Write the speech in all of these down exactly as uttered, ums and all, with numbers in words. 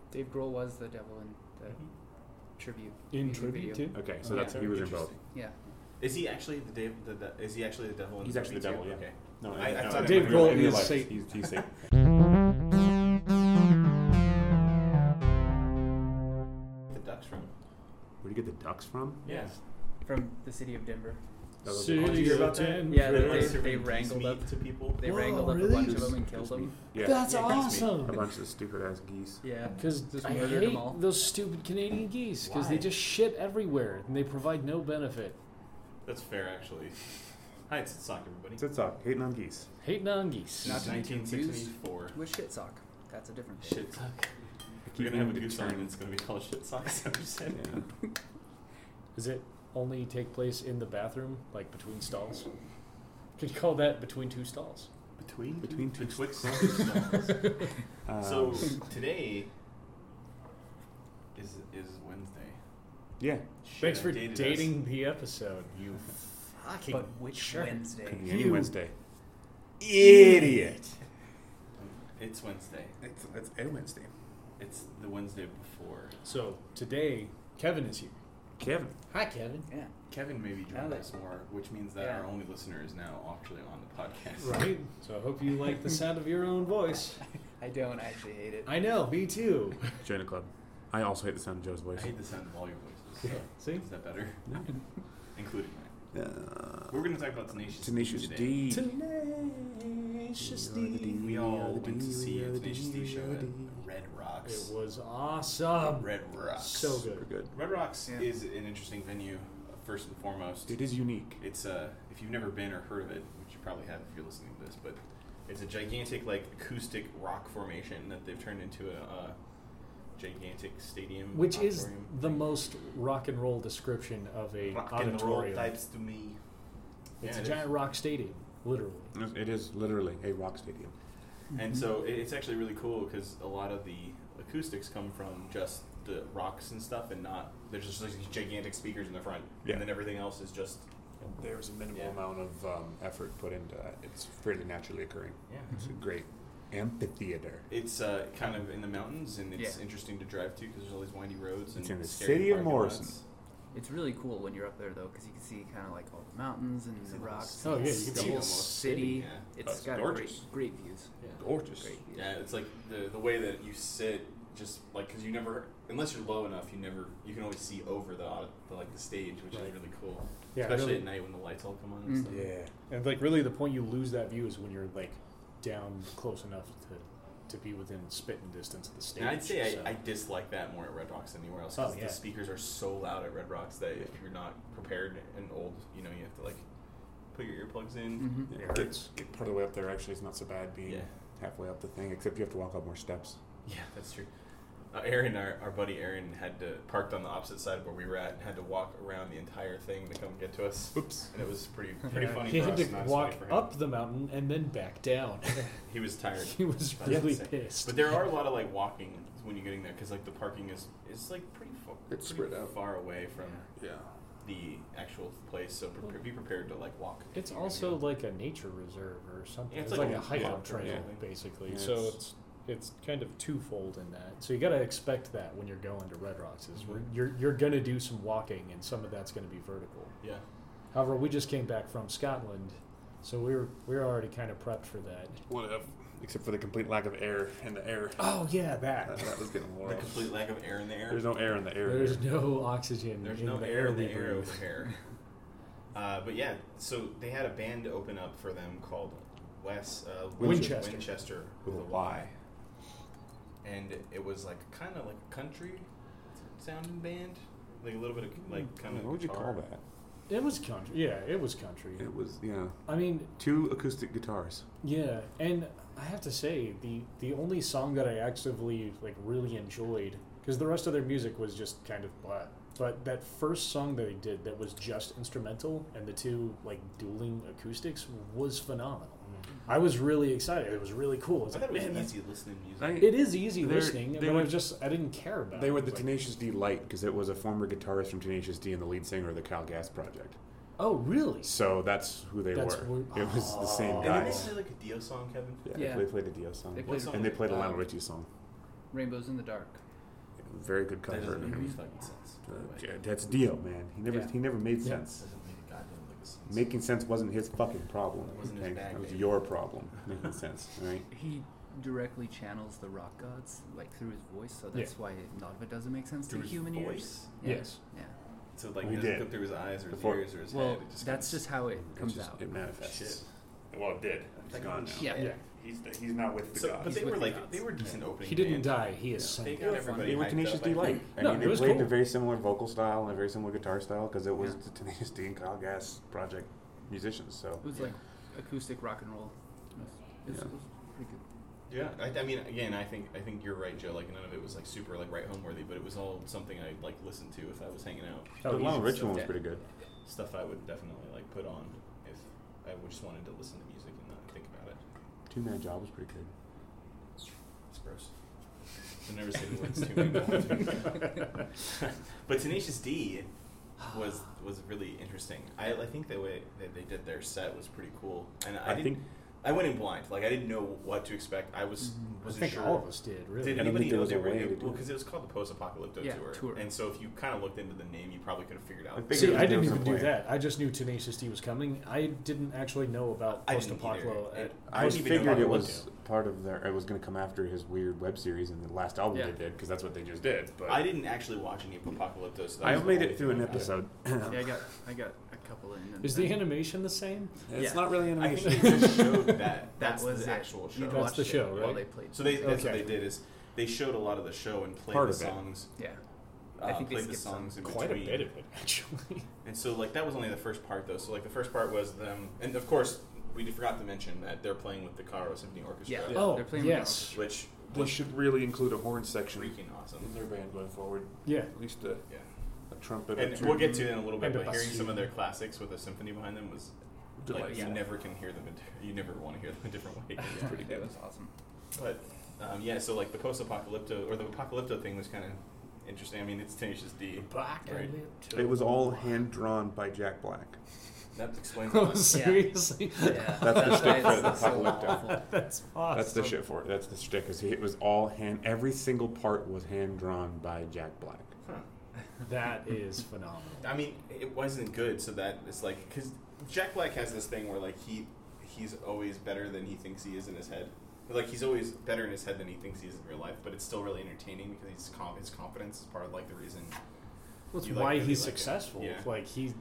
Dave Grohl was the devil in the tribute. In music tribute video. too? Okay, so Oh, that's yeah. he was in both. Yeah. Is he actually the, Dave, the, the is he actually the devil? In He's the actually the movie devil, too? yeah. Okay. No, I- I no, thought no, Dave in Grohl real- in real is life, Satan. He's, he's Satan. The ducks from. Where do you get the ducks from? Yeah. From the city of Denver. That was- City Oh, did you hear of about that? Denver. Yeah, They, they- like, they serving geese wrangled meat up- to people. They Whoa, wrangled up really? a bunch of Goose- them and killed goose them. meat. Yeah, That's Yeah, geese meat. a awesome. bunch of stupid ass geese. Yeah. Because Just I murdered hate them all. those stupid Canadian geese because they Why? just shit everywhere and they provide no benefit. That's fair, actually. Hi, it's Sock, everybody. It's talk. Hating on geese. Hating on geese. Not to be nineteen confused sixty-four. with shit sock. That's a different thing. Shit sock. Keep We're gonna have a meaning to goose song turn. and it's gonna be called Shit Sock. Is that what you said? Yeah. Does it only take place in the bathroom, like between stalls? Could you call that between two stalls? Between Between two Betwixt stalls. two stalls. Um, So today is is Wednesday. yeah, Shit, Thanks I for dated us. dating the episode, you fucking But which sure. Wednesday? could be any You- Wednesday. Idiot. It's Wednesday. It's, it's a Wednesday. It's the Wednesday before. So today, Kevin is here. Kevin. Hi, Kevin. Yeah. Kevin maybe Now joined that- us more, which means that Yeah. our only listener is now actually on the podcast. Right? So I hope you like the sound of your own voice. I don't actually hate it. I know, me too. Join the club. I also hate the sound of Joe's I voice. hate the sound of all your voices. See? Is that better? No. Including mine. Uh, We're going to talk about Tenacious, Tenacious D today. D. Tenacious We are the D. We are all the went to D, see we a are the Tenacious D, D show we are at the D. Red Rocks. It was awesome. Red Rocks. So Super good. good. Red Rocks Yeah. is an interesting venue, uh, first and foremost. It is unique. It's uh, if you've never been or heard of it, which you probably have if you're listening to this, but it's a gigantic like acoustic rock formation that they've turned into a, a gigantic stadium, Which is auditorium. the most rock and roll description of a rock and roll auditorium. types to me. It's Yeah, a it giant is. rock stadium, literally. It is literally a rock stadium. And so it- it's actually really cool because a lot of the acoustics come from just the rocks and stuff, and not there's just like these gigantic speakers in the front, Yeah. and then everything else is just There's a minimal Yeah. amount of um, effort put into that. It's fairly naturally occurring. yeah. It's a great amphitheater. It's uh, kind of in the mountains, and it's Yeah. interesting to drive to because there's all these windy roads. And It's in the scary city of parking Morrison. lots. It's really cool when you're up there though, because you can see kind of like all the mountains and It's the in the rocks. city. Oh, yeah, you It's can the see whole almost city. city, yeah. It's It's got gorgeous. great, great views. Yeah. Gorgeous. Great views. Yeah, it's like the the way that you sit, just like because you never, unless you're low enough, you never, you can always see over the, au- the like the stage, which Right. is really cool. Yeah, Especially really. at night when the lights all come on and Mm. stuff. Yeah. And like really the point you lose that view is when you're like down close enough to to be within spitting distance of the stage. And I'd say so. I, I dislike that more at Red Rocks than anywhere else Oh, because yeah. the speakers are so loud at Red Rocks that if you're not prepared and old, you know, you have to like put your earplugs in. Mm-hmm. It Get, hurts. get part of the way up there actually is not so bad being Yeah. halfway up the thing, except you have to walk up more steps. Yeah, that's true. Uh, Aaron, our, our buddy Aaron, had to parked on the opposite side of where we were at and had to walk around the entire thing to come get to us. Oops. And it was pretty pretty Yeah. funny He for had us. to not as walk funny for him. up the mountain and then back down. He was tired. He was That's really insane. pissed. But there are a lot of like walking when you're getting there because like the parking is is like pretty, far, It's pretty spread out. far away from Yeah. the actual place. So pre- be prepared to like walk. if It's you're also gonna go. like a nature reserve or something. Yeah, it's, it's like, like a a hideout walk trail, yeah. basically. Yeah, so it's- it's it's kind of twofold in that. So you got to expect that when you're going to Red Rocks, is Mm-hmm. where you're you're going to do some walking, and some of that's going to be vertical. Yeah. However, we just came back from Scotland, so we were we were already kind of prepped for that. Whatever. Except for the complete lack of air in the air. Oh yeah, that. That, that was getting The wild. complete lack of air in the air. There's no air in the air. There's no oxygen. There's in no the air in we the air breathe. over here. Uh, but yeah, so they had a band open up for them called Wes uh, Winchester. Winchester With with a a Y. Y. And it was like kind of like a country sounding band, like a little bit of like kind of. What would you call that? It was country. Yeah, it was country. It was, yeah, I mean, two acoustic guitars. yeah, and I have to say the the only song that I actively like really enjoyed, because the rest of their music was just kind of blah, but that first song that they did that was just instrumental and the two like dueling acoustics was phenomenal. I was really excited. It was really cool. It's I like, thought it man, was that's, easy listening music. I- it is easy They're- listening, they but were- I just I didn't care about. They it. were the Like, Tenacious D light because it was a former guitarist from Tenacious D and the lead singer of the Cal Gas Project. Oh, really? So that's who they That's were. where- It was the same Oh. And then they guys. played like a Dio song, Kevin. Yeah, Yeah. They played a Dio song. They What played song? And they played a Um, Lionel Richie song. Rainbows in the Dark. very good That cover. doesn't make any And, fucking sense. by the uh, way. yeah, that's Dio, man. He never Yeah. he never made Yeah. sense. Doesn't make a goddamn lick of sense. Making sense wasn't his fucking problem. It wasn't his okay? bag, That was baby. your problem. Making sense, right? He directly channels the rock gods like through his voice, so that's why a lot of it doesn't make sense Through to his human voice? ears. Yeah. Yes. Yeah. So like We it doesn't did. go through his eyes or his Before- ears or his Well, head. It just that's comes- just how it It's comes just- out. It manifests. Shit. Well, it did. It's Like, gone now. Yeah. Yeah. He's he's not with the So, gods. but they He's were with the like gods. they were decent opening. He didn't bands. die. He They ascended. got everybody They were hyped Tenacious up, D I like. think. I No, mean, it they was played cool. a very similar vocal style and a very similar guitar style because it was Yeah. the Tenacious D and Kyle Gass project musicians. So It was Yeah. like acoustic rock and roll. It was, it was, Yeah. it was pretty good. Yeah, I, I mean, again, I think I think you're right, Joe. Like none of it was like super like right home worthy, but it was all something I like listened to if I was hanging out. Oh, the Lionel easy Richie stuff. one was Yeah. pretty good. Stuff I would definitely like put on if I just wanted to listen to music and not think about it. Two Man Job was pretty good. It's gross. I've never seen the words too many. But Tenacious D was was really interesting. I I think the way that they did their set was pretty cool, and I, I didn't. think- I went in blind. Like I didn't know what to expect. I was Mm-hmm. I wasn't think sure. all of us did, really. Did I don't anybody think there know was they a were way to able, do well, it. because it was called the Post-Apocalypto Yeah, tour. tour. and so if you kind of looked into the name, you probably could have figured out. I figured See, it was I didn't there even was a do plan. that. I just knew Tenacious D was coming. I didn't actually know about I didn't post-apocalypse. either. at- I didn't even know figured about it what was part of their. It was going to come after his weird web series and the last album Yeah. they did because that's what they just did. But I didn't actually watch any of Apocalypto. So that I was the made only it through thing an I got. episode. Yeah, I got I got a couple in. and Is the then- animation the same? It's Yeah. not really I animation. think they just showed that. That's was the it. actual You show. That's watched the it show, while right? they played. So they that's what Okay. they did is they showed a lot of the show and played Part the of it. songs. Yeah. Uh, I think they played the skipped some. songs in Quite a between. bit of it, actually. And so, like, that was only the first part, though. So, like, the first part was them, and of course, we forgot to mention that they're playing with the Cairo Symphony Orchestra, Yeah. Oh, They're playing yes. which They was should really include a horn section freaking awesome. in their band going forward. Yeah. At least a, Yeah, a trumpet. a and tru- we'll get to it in a little bit. And a But hearing some bassoon. of their classics with a symphony behind them was like Delightful. you Yeah. never can hear them. In, you never want to hear them a different way. Yeah, pretty It good. was awesome. But um, yeah, so like the post-apocalypto or the apocalypto thing was kind of interesting. I mean, it's Tenacious D. Right. It was all hand drawn by Jack Black. That explains a Oh, lot. seriously? Yeah. That's the shtick why for the it's so Apocalypto. awful. That's awesome. That's the shit for it. That's the shtick. Is it was all hand. Every single part was hand drawn by Jack Black. Huh. That is phenomenal. I mean, it wasn't good, so that it's like because Jack Black has this thing where like he he's always better than he thinks he is in his head. Like he's always better in his head than he thinks he is in real life, but it's still really entertaining because he's com- his confidence is part of like the reason. That's You, like, why really he's like it. successful. Yeah. Like he,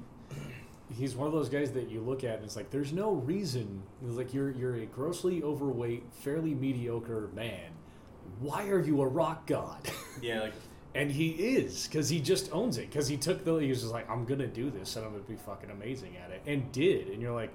he's one of those guys that you look at and it's like, there's no reason. It's like you're you're a grossly overweight, fairly mediocre man. Why are you a rock god? Yeah, like And he is, because he just owns it. Because he took the, he was just like, I'm gonna do this, and I'm gonna be fucking amazing at it, and did. And you're like,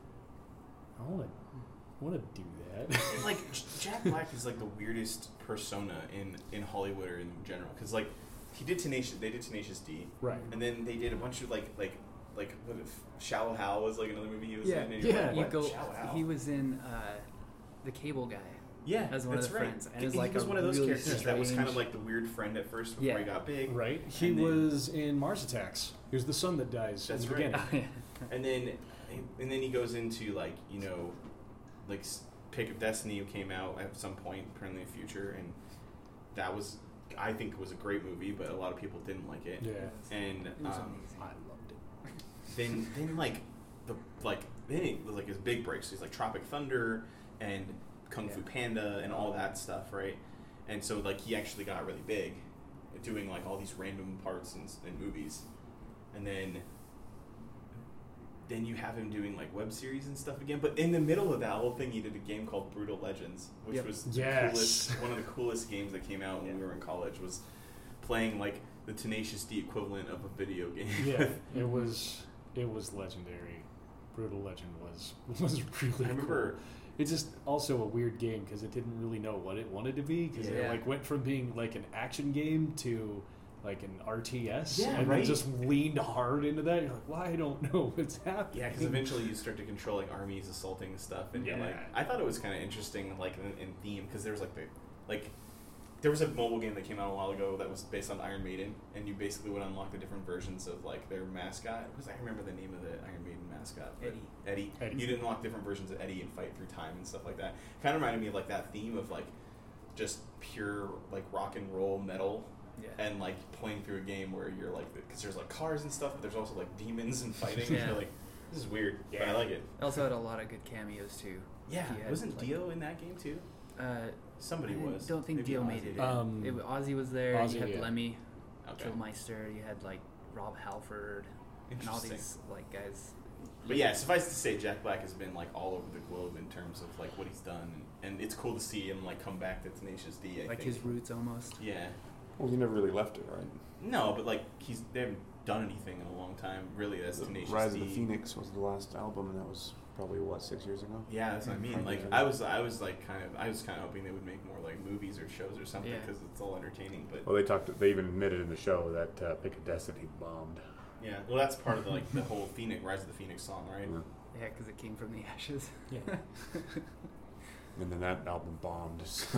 I want to, want to do that. like Jack Black is like the weirdest persona in in Hollywood or in general because like he did Tenacious, they did Tenacious D, Right. and then they did a bunch of like like like what if Shallow Hal was like another movie he was Yeah, in. And you're yeah. like, You what? go. Shallow Hal? He was in uh, the Cable Guy. Yeah, as one of that's the right. friends, and he, is he like was a one of those really characters that was kind of strange- like the weird friend at first before Yeah. he got big. Right. He And then- was in Mars Attacks. He was the son that dies That's in the right. beginning. And then and then he goes into like you know, like S- Pick of Destiny came out at some point, apparently in the future, and that was I think was a great movie, but a lot of people didn't like it. Yeah. And It was um, amazing. I loved it. then then like the like then it was like his big breaks. He's like Tropic Thunder and Kung Fu Yeah. Panda and all that stuff, right? And so like he actually got really big, doing like all these random parts in, in movies, and then then you have him doing like web series and stuff again. But in the middle of that whole thing, he did a game called Brutal Legends, which Yep. was the Yes. coolest, one of the coolest games that came out when Yeah. we were in college. Was playing like the Tenacious D equivalent of a video game. Yeah, it was it was legendary. Brutal Legend was was really I remember. cool. It's just also a weird game because it didn't really know what it wanted to be because it Yeah. like went from being like an action game to like an R T S Yeah, and right. then just leaned hard into that. You're like, well, I don't know what's happening. Yeah, because eventually you start to control like armies assaulting stuff, and you're like, Yeah. I thought it was kind of interesting, like in, in theme, because there was like the, like, there was a mobile game that came out a while ago that was based on Iron Maiden, and you basically would unlock the different versions of like their mascot. Because I remember the name of the Iron Maiden mascot, but- Eddie. Eddie. Eddie. You'd unlock different versions of Eddie and fight through time and stuff like that. Kind of reminded me of like that theme of like, just pure like rock and roll metal Yeah. and like playing through a game where you're like, because there's like cars and stuff, but there's also like demons and fighting. Yeah. And you're like, this is weird, but I Yeah. like it. It also had a lot of good cameos too. Yeah, He had, wasn't like- Dio in that game too? Uh, Somebody I was. don't think Maybe Dio Ozzy made it. did. Um, it. Ozzy was there. Ozzy, you had yeah. Lemmy, Okay. Killmeister. You had like Rob Halford, and all Interesting. these like guys. But yeah, suffice to say, Jack Black has been like all over the globe in terms of like what he's done, and, and it's cool to see him like come back to Tenacious D. I like think. his roots almost. Yeah. Well, he never really left it, right? No, but like he's they haven't done anything in a long time, really. As The Tenacious Rise D. of the Phoenix was the last album, and that was probably what six years ago. Yeah, that's what I mean. Like I was, I was like kind of, I was kind of hoping they would make more like movies or shows or something Yeah. because it's all entertaining. But Well, they talked. They even admitted in the show that uh, Pick of Destiny bombed. yeah, well, that's part of the, like the whole Phoenix Rise of the Phoenix song, right? Yeah. Yeah, because it came from the ashes. Yeah. And then that album bombed.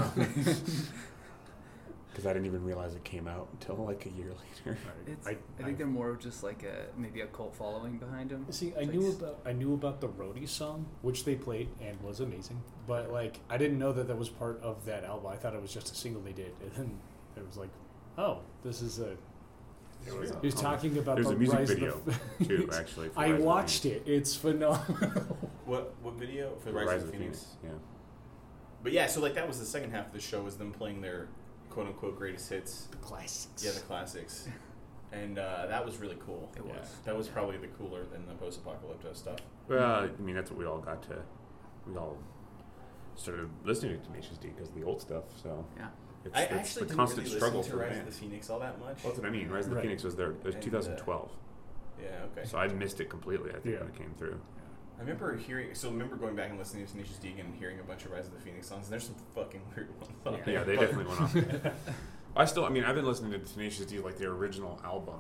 Because I didn't even realize it came out until like a year later. It's, I, I, think they're more of just like a maybe a cult following behind him. See, I Like knew s- about I knew about the Roadie song, which they played and was amazing. But like, I didn't know that that was part of that album. I thought it was just a single they did, and then it was like, oh, this is a. It was a- He was talking about There's the a music rise video of the, too, actually. for I Rise of the watched Phoenix. it. It's phenomenal. What what video for For Rise, of the Phoenix? Yeah. But yeah, so like that was the second half of the show was them playing their quote unquote greatest hits. The classics. Yeah, the classics, and uh, that was really cool. It Yeah. was. That was probably the cooler than the post-apocalyptic stuff. Well, I mean, that's what we all got to. We all started listening to Tenacious D because of the old stuff. So Yeah. it's, I it's actually the didn't constant really struggle listen to for Rise bands. of the Phoenix all that much. Well, that's what I mean. Rise of the Right. Phoenix was there. It was And, uh, twenty twelve. Yeah, okay. So I missed it completely. I think Yeah. when it came through. I remember hearing. So I remember going back and listening to Tenacious D and hearing a bunch of Rise of the Phoenix songs. And there's some fucking weird ones. on Yeah. there, Yeah, they but- definitely went off. I still, I mean, I've been listening to Tenacious D, like their original album,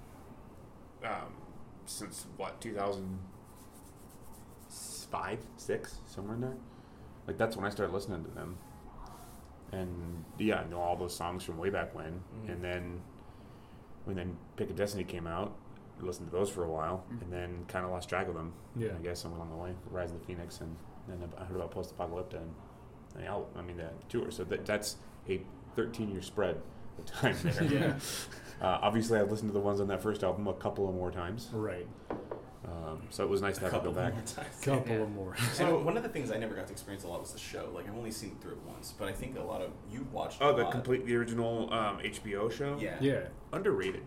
um, since what, two thousand five, six, somewhere in there. Like that's when I started listening to them, and yeah, I know all those songs from way back when. Mhm. And then when then Pick of Destiny came out, I listened to those for a while, Mhm. and then kind of lost track of them. Yeah. I guess somewhere along the way, Rise of the Phoenix, and then I heard about Post Apocalypta and the album. I mean the tour. So that that's a thirteen year spread of time there. Yeah. Uh, obviously, I've listened to the ones on that first album a couple of more times, Right. um, so it was nice to A have it couple go back. more times. Couple Yeah. of more. So one of the things I never got to experience a lot was the show. Like I've only seen it through it once, but I think a lot of you watched. Oh, a the lot. complete, the original um, H B O show. Yeah. Yeah. Underrated.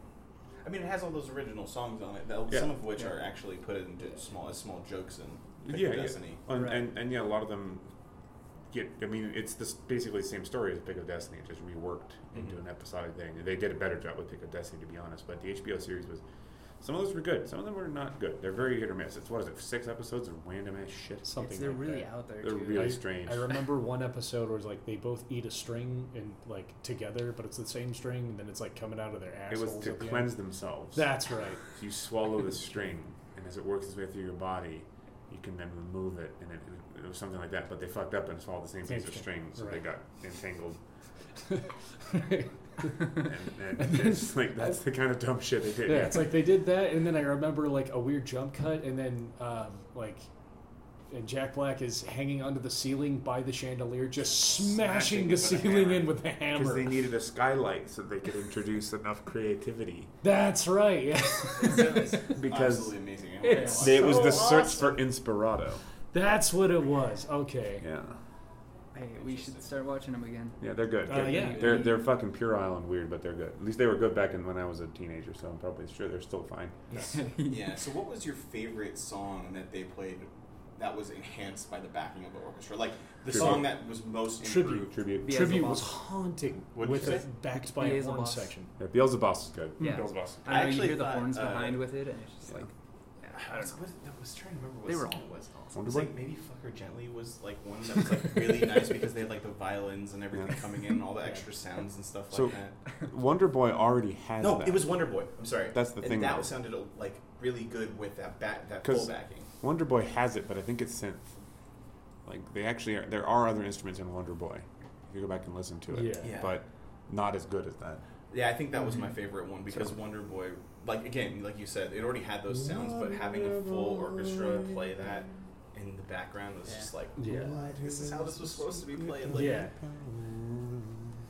I mean, it has all those original songs on it. That, Yeah. Some of which Yeah. are actually put into small as small jokes and Pick Yeah, of yeah. Destiny. And, Right. and and yeah, a lot of them get. I mean, it's this basically the same story as Pick of Destiny, just reworked into Mhm. an episodic thing. They did a better job with Pick of Destiny, to be honest. But the H B O series was. Some of those were good. Some of them were not good. They're very hit or miss. It's what is it? Six episodes of random ass shit. Something It's, they're like really that. out there They're too. really I, strange. I remember one episode where it's like they both eat a string and like together, but it's the same string, and then it's like coming out of their It assholes. was to at the cleanse end. themselves. That's right. You swallow the string, and as it works its way through your body, you can then remove it, and it, it was something like that. But they fucked up and swallowed the same Same piece of string, string, so they right. got entangled. Right. And, and, And then- it's like that's the kind of dumb shit they did. Yeah, it's like they did that, and then I remember like a weird jump cut, and then um, like, and Jack Black is hanging onto the ceiling by the chandelier, just smashing, Smashing the with a ceiling hammer. in with a because hammer. they needed a skylight so they could introduce enough creativity. That's right. Yeah. It's Because absolutely amazing. I It's watched They- it. it was so the search awesome. for Inspirato. That's what it was. Okay. Yeah, Hey, we should start watching them again. yeah, they're good. Uh, They're, yeah. they're they're fucking puerile and weird, but they're good. At least they were good back in when I was a teenager, so I'm probably sure they're still fine. Yeah. So, what was your favorite song that they played that was enhanced by the backing of the orchestra? Like the Tribute. song that was most Tribute. improved. Tribute. Yeah. Tribute Beelzebub. was haunting What'd with you it say? backed by a Beelzebub. horn section. Yeah, Beelzebub is good. Yeah. Beelzebub is good. I know you actually hear the thought, horns uh, behind with it, and it's just yeah. like, yeah, I was, what, I was trying to remember what They were song all it was. awesome. It was Wonder like maybe "Fuck Her Gently" was like one that was like really nice because they had like the violins and everything Yeah. coming in, and all the extra sounds and stuff So- like that. Wonder Boy already has No, that. it was Wonder Boy. I'm sorry. That's the and thing, That though. sounded uh, like really good with that back, that 'Cause- full backing. Wonder Boy has it, but I think it's synth. Like they actually are, there are other instruments in Wonder Boy. If you go back and listen to it, Yeah. Yeah. but not as good as that. Yeah, I think that was my favorite one because So- Wonder Boy, like again, like you said, it already had those sounds, but having a full orchestra play that in the background was Yeah. just like, Yeah. what? This is how this was supposed to be played. Like, Yeah.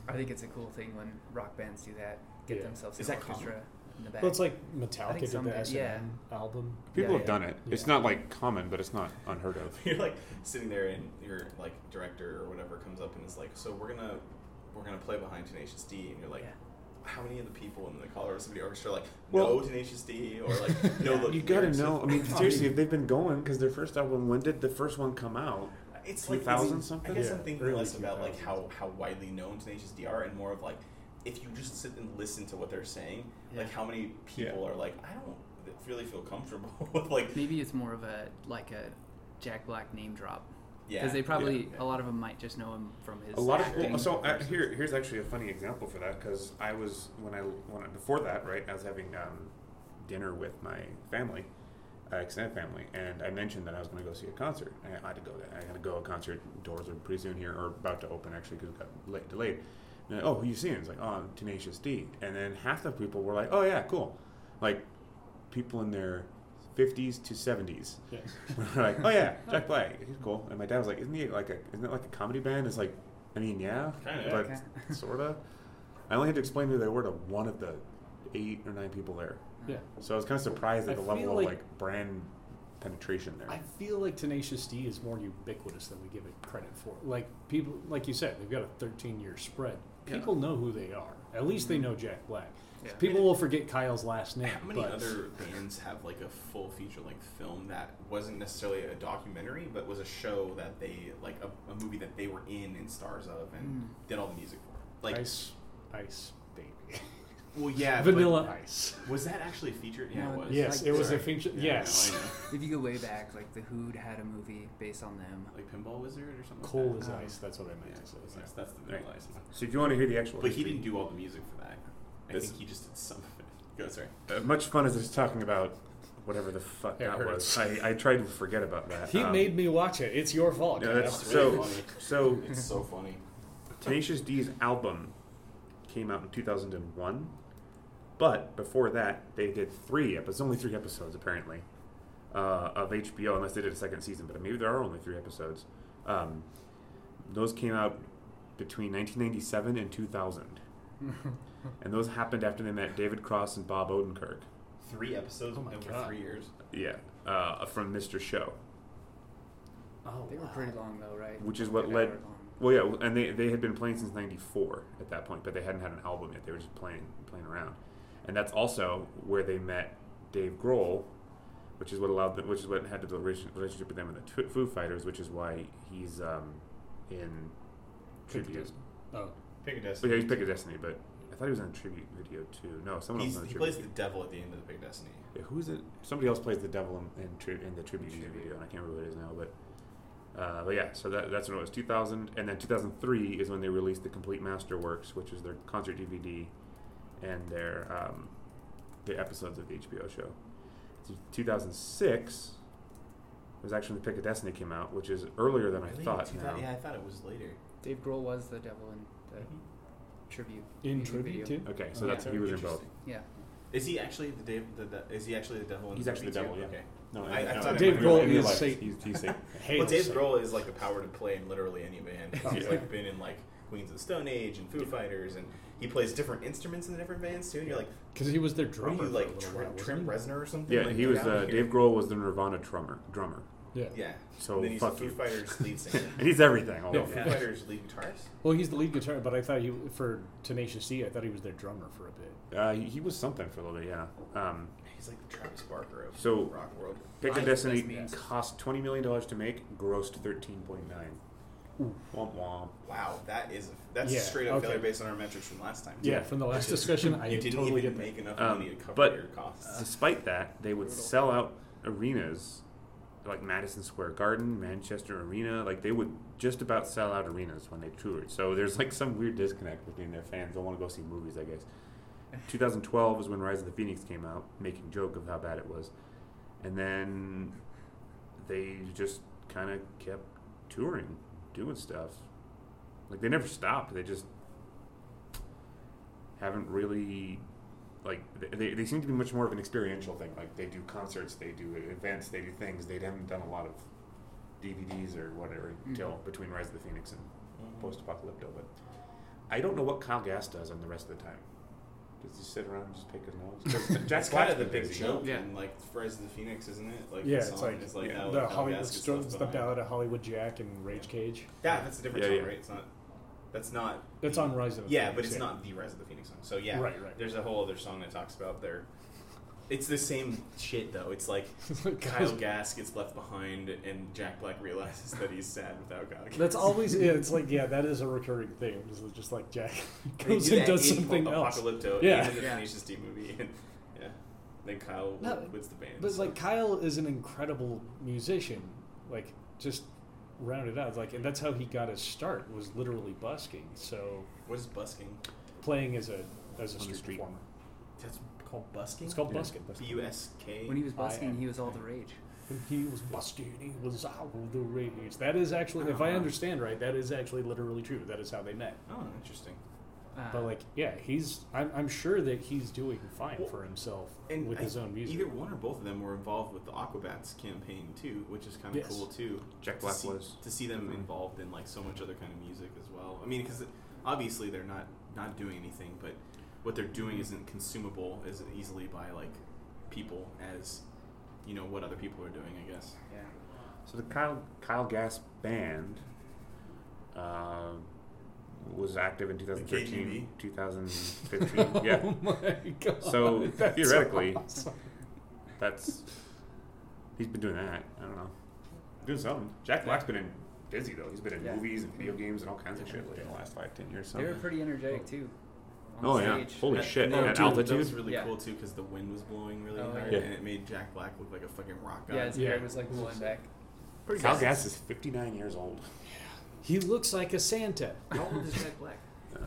I think it's a cool thing when rock bands do that. Get Yeah. themselves Is an that orchestra in the back. Well, it's like I Metallica think did some the did, S and M album. People Yeah, have yeah. done it. It's Yeah. not like common, but it's not unheard of. You're like sitting there, and your like director or whatever comes up and is like, "So we're gonna we're gonna play behind Tenacious D," and you're like, Yeah. "How many of the people in the Colorado Symphony Orchestra are like Well- no Tenacious D or like no?" Yeah. the You gotta lyrics know. of- I mean, seriously, if they've been going, because their first album, when did the first one come out? It's like two thousand I mean, something? I guess Yeah, I'm thinking early less about like two how, thousands. how widely known Tenacious D are, and more of like if you just sit and listen to what they're saying, Yeah. like how many people Yeah. are like, I don't really feel comfortable with like Maybe it's more of a like a Jack Black name drop. yeah Because they probably yeah. a lot of them might just know him from his A lot of acting well, so uh, versus- here here's actually a funny example for that because I was when I when I, before that right I was having um, dinner with my family, uh, extended family, and I mentioned that I was going to go see a concert. I, I had to go. I had to go. A concert doors are pretty soon here, or about to open actually because it got late, delayed. And, oh, who you seeing? It's like oh, Tenacious D, and then half the people were like, oh yeah, cool, like people in their fifties to seventies. Yes. We're like, oh yeah, Jack Black, he's cool. And my dad was like, isn't he like a, isn't it like a comedy band? It's like, I mean, yeah, Kinda. but Okay. sorta. I only had to explain who they were to one of the eight or nine people there. Yeah. So I was kind of surprised at I the feel level like- of like brand penetration there. I feel like Tenacious D is more ubiquitous than we give it credit for. Like people, like you said, they've got a thirteen-year spread. Yeah. People know who they are. At least they know Jack Black. Yeah. People will forget Kyle's last name. How many but other bands have like a full feature length film that wasn't necessarily a documentary, but was a show that they like a, a movie that they were in and stars of and Mm. did all the music for? Like, Ice, Ice Baby, well, yeah, Vanilla Ice. but was that actually featured? Yeah, No, it was. Yes, like it was Sorry. a feature. Yeah, yes, I know, I know. If you go way back, like the Who'd had a movie based on them. Like Pinball Wizard or something. Cold like as Um, ice. That's what I that. meant Yeah, to say. so that's, that's the Right. Vanilla Ice. So if you want to hear the actual But he history, didn't do all the music for that. I This- think he just did some of it. Go, sorry. uh, much fun as it's talking about whatever the fuck It that was. hurts. I, I tried to forget about that. He Um, made me watch it. It's your fault. Yeah, Kyle. that's It's really so. funny. So It's so funny. Tenacious D's album came out in two thousand one, but before that, they did three episodes, only three episodes apparently, uh, of H B O, unless they did a second season, but maybe there are only three episodes. Um, those came out between nineteen ninety-seven and two thousand. And those happened after they met David Cross and Bob Odenkirk. Three episodes Oh my over God. three years. Yeah, uh, from Mister Show. Oh, They were wow. pretty long though, right? Which is Like what an led- hour long. Well, yeah, and they, they had been playing since ninety-four at that point, but they hadn't had an album yet. They were just playing playing around, and that's also where they met Dave Grohl, which is what allowed them, which is what had the relation- relationship with them and the Tw- Foo Fighters, which is why he's um, in tribute. Oh, Pick a But Destiny. yeah, he's Pick a Destiny, but I thought he was in a tribute video too. No, someone He's, else in he the plays tribute. the devil at the end of the Pick a Destiny. Yeah, who's it? Somebody else plays the devil in in, tri- in the tribute music Tribute. video, and I can't remember who it is now. But uh, but yeah, so that, that's when it was two thousand, and then two thousand three is when they released the Complete Masterworks, which is their concert D V D and their um, the episodes of the H B O show. two thousand six was actually when the Pick a Destiny came out, which is earlier than Really? I thought. Two now. thou- yeah, I thought it was later. Dave Grohl was the devil in the tribute. in music tribute video. too. Okay, so Oh, that's yeah. he was in both. Interesting. Yeah. Is he actually the Dave? The, the, is he actually the devil? In He's the actually movie the devil, too? yeah. Okay. No, I- I no, thought no, Dave in Grohl real is life, Satan. He's, he's Satan. Hey, Well, Dave Satan. Grohl is like the power to play in literally any band. Oh, He's yeah. like been in like Queens of the Stone Age and Foo Fighters, and he plays different instruments in the different bands too. And you're like, Because he was their what are drummer you for like, a little Trent, while, Trent wasn't Reznor or something? Yeah, like, he get was. out Uh, of here. Dave Grohl was the Nirvana drummer. Drummer. he? Yeah. Yeah. So and then he's fuck the Foo you. Fighters lead singer. And he's everything. All Yeah. over. Foo Fighters lead guitarist. Well, he's the lead guitar, but I thought he for Tenacious D, I thought he was their drummer for a bit. Uh, he, he was something for a little bit, yeah. Um, He's like the Travis Barker of So- rock world. Pick Life a Destiny does mean- cost twenty million dollars to make, grossed thirteen point nine. Ooh. Womp womp. Wow, that is that's Yeah, a straight up okay. failure based on our metrics from last time. Yeah, from the last discussion, I you didn't totally even get that. make enough Um, money to cover but- your costs. Despite that, they would Brutal. sell out arenas like Madison Square Garden, Manchester Arena. Like they would just about sell out arenas when they toured. So there's like some weird disconnect between their fans. Don't want to go see movies, I guess. twenty twelve was when Rise of the Phoenix came out, making joke of how bad it was. And then they just kind of kept touring, doing stuff. Like they never stopped. They just haven't really, like they, they seem to be much more of an experiential thing. Like they do concerts, they do events, they do things. They haven't done a lot of D V Ds or whatever Mhm. until between Rise of the Phoenix and Post Apocalypto. But I don't know what Kyle Gass does on the rest of the time. Does he sit around and just pick his nose? 'Cause Jack That's kind Black's of the been big busy. joke Yeah. in like Rise of the Phoenix, isn't it? Like Yeah, the it's song like is like yeah. how the Kyle Hollywood Gass gets Stones, left the behind. Ballad of Hollywood Jack and Rage Cage. Yeah, that's a different Yeah, song, yeah. right? It's not. That's not. It's the- on Rise of the Yeah, Phoenix, but it's yeah. not the Rise of the Phoenix song. So yeah, Right, right. There's a whole other song that talks about their. It's the same shit though. It's like Kyle Kyle Gass gets left behind, and Jack Black realizes that he's sad without Kyle Gass. That's always yeah. It's like yeah, that is a recurring theme. It's just like Jack They goes do and that does in something else. Apocalypto, Yeah. in the Yeah. Tenacious D movie, and yeah, then Kyle No, quits the band. But so. like Kyle is an incredible musician. Like just rounded out. Like and that's how he got his start was literally busking. So what is busking? playing as a as a On the street, street. performer. That's called busking. It's called Yeah. busking. B U S K. When he was I busking, am- he was all the rage. When he was busking, he was out of the rage. That is actually, if I Oh. understand right, that is actually literally true. That is how they met. Oh, interesting. Uh, But like, yeah, he's. I'm, I'm sure that he's doing fine Well, for himself And with I- his own music. Either one or both of them were involved with the Aquabats campaign too, which is kind of Yes. cool too. Jack to Black see, was. to see them involved in like so much other kind of music as well. I mean, because obviously they're not not doing anything, but what they're doing isn't consumable as easily by like people as you know what other people are doing. I guess. yeah. So the Kyle Kyle Gass band uh, was active in twenty thirteen, K G B? twenty fifteen. Yeah. Oh my god. So, that's theoretically- awesome. That's he's been doing that. I don't know, doing something. Jack Black's been in busy though. He's been in Yeah. movies and video games and all kinds of shit like, in the last five, ten years. So. They were pretty energetic too. On Oh yeah, stage. holy And- shit! and At that- altitude. That was really Yeah. cool too because the wind was blowing really Oh, hard yeah. and it made Jack Black look like a fucking rock guy. Yeah, his Yeah. hair was like blowing back. Pretty Kyle Gass is fifty-nine years old. He looks like a Santa. How old is Jack Black? Uh,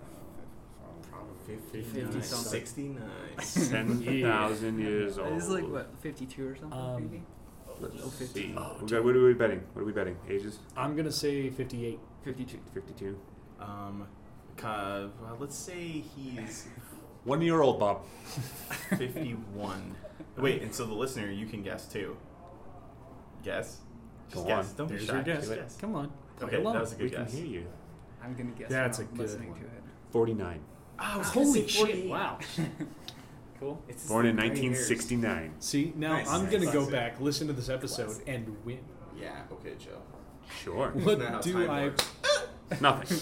fifty, fifty something. sixty-nine. Ten thousand years old. He's like what, fifty-two or something, Um, maybe. Let's Oh, fifty. see. Oh, we got, what are we betting? What are we betting? Ages? I'm gonna say fifty-eight. Fifty-two. Fifty-two. Um, uh, well, let's say he's One year old, Bob. fifty-one. Wait, and so the listener, you can guess too. Guess. Just Go guess. on. Don't There's be shy. your guess. Just guess. Come on. Play Okay, along. that was a good We can guess. hear you. I'm gonna guess. That's now, a good listening one. to it. Forty-nine. Ah, I was Holy gonna say shit! forty-eight. Wow. Cool. It's his Born in gray nineteen hairs. sixty-nine. See, now Nice, I'm nice. gonna go Classic. back, listen to this episode, Classic. and win. Yeah. Okay, Joe. Sure. What Isn't that how do time I? works? Nothing.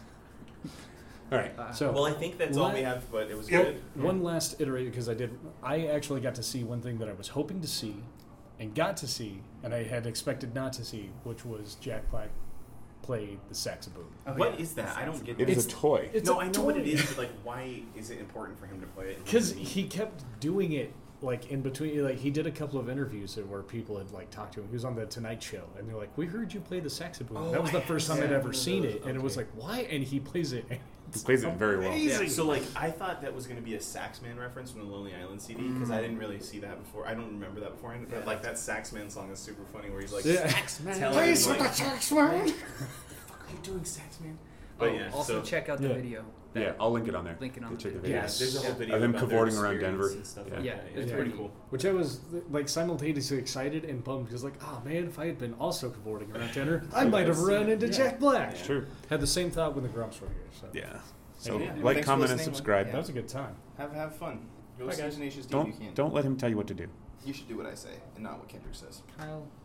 All right. Uh, So Well, I think that's all What- we have, but it was Yeah. good. one last iteration because I did. I actually got to see one thing that I was hoping to see, and got to see, and I had expected not to see, which was Jack Black play the saxophone. oh, What yeah. is that? I don't get It that. is a toy. It's no, a I know what it toy. is, but like, why is it important for him to play it? Because he kept doing it like in between. Like he did a couple of interviews where people had like talked to him. He was on the Tonight Show, and they're like, "We heard you play the saxophone." Oh, that was the I first have time I'd seen ever one of seen those. it, and it was Okay. like, "Why?" And he plays it. He plays it very well. Yeah, Amazing. so like I thought that was going to be a Saxman reference from the Lonely Island C D because I didn't really see that before. I don't remember that beforehand. But Yeah. like that Saxman song is super funny where he's like, Yeah. Saxman, Tell Please him, with the like- saxophone. fuck are you doing, Saxman? But Oh, yeah, also so check out the Yeah. video. Yeah, I'll link it on there. Link it on Go the check the video. yeah, videos. there's a whole Yeah. video Of him about their cavorting around experience Denver. and stuff Yeah. like Yeah, that. it's Yeah. pretty pretty cool. Which I was like simultaneously excited and bummed because like, oh man, if I had been also cavorting around Denver, I might have run into Yeah. Jack Black. It's true. Had the same thought when the Grumps were here. So Yeah. So Yeah. like, Thanks for comment, and listening. subscribe. that was a good time. Have have fun. Go Bye, see guys. Tenacious D if you can. Don't don't let him tell you what to do. You should do what I say and not what Kendrick says. Kyle